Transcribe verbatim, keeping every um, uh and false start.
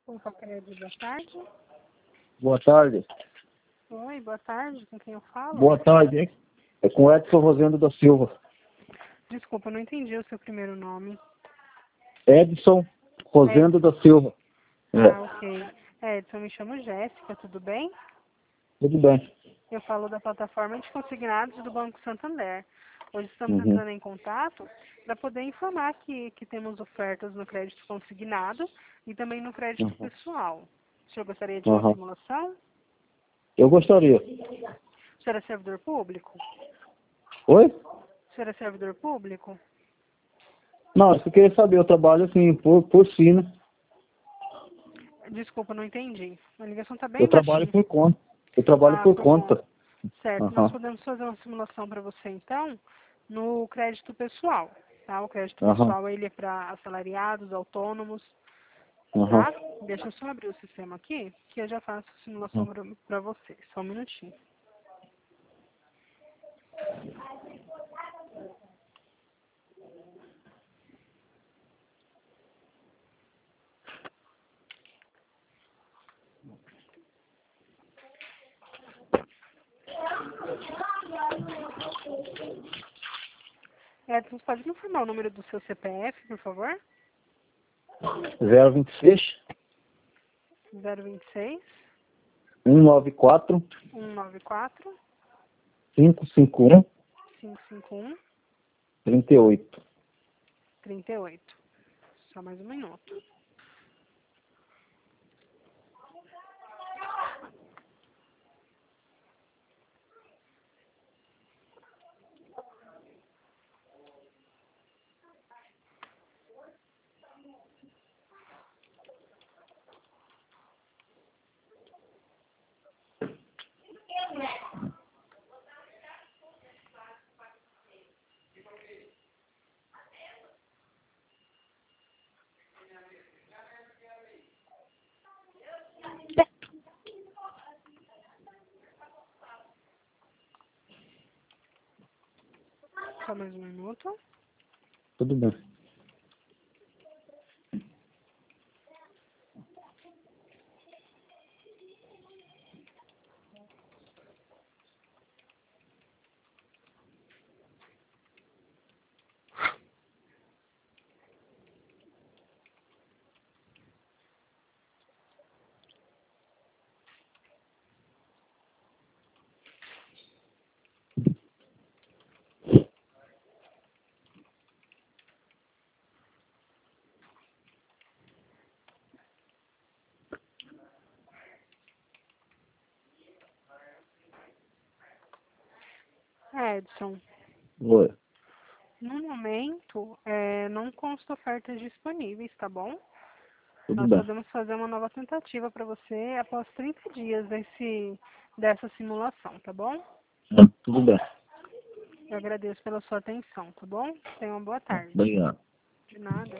Opa, Crédito, boa tarde. Boa tarde. Oi, boa tarde, com quem eu falo? Boa tarde, hein? É com Edson Rosendo da Silva. Desculpa, eu não entendi o seu primeiro nome. Edson Rosendo da Silva. Ah, É, ok. Edson, me chamo Jéssica, tudo bem? tudo bem. Eu falo da plataforma de consignados do Banco Santander. Hoje estamos Uhum. entrando em contato para poder informar que, que temos ofertas no crédito consignado e também no crédito Uhum. pessoal. O senhor gostaria de uma Uhum. simulação? Eu gostaria. O senhor é servidor público? Oi? O senhor é servidor público? Não, eu queria saber, eu trabalho assim, por, por si, né? Desculpa, não entendi. A ligação está Eu bem trabalho baixinha. por conta. Eu trabalho Ah, por por conta. conta. Certo, nós Aham. podemos fazer uma simulação para você, então, no crédito pessoal, tá? O crédito Aham. pessoal, ele é para assalariados, autônomos, Aham. tá? Deixa eu só abrir o sistema aqui, que eu já faço a simulação para você. Só um minutinho. Edson, você pode me informar o número do seu C P F, por favor? zero vinte e seis, zero vinte e seis, cento e noventa e quatro, cento e noventa e quatro, quinhentos e cinquenta e um, quinhentos e cinquenta e um, trinta e oito. trinta e oito. Só mais um minuto. Só mais um minuto. Tudo bem. Edson, Oi. no momento, é, não consta ofertas disponíveis, tá bom? Tudo Nós bem. podemos fazer uma nova tentativa para você após trinta dias desse, dessa simulação, tá bom? Tudo bem. Eu agradeço pela sua atenção, tá bom? Tenha uma boa tarde. Obrigado. De nada.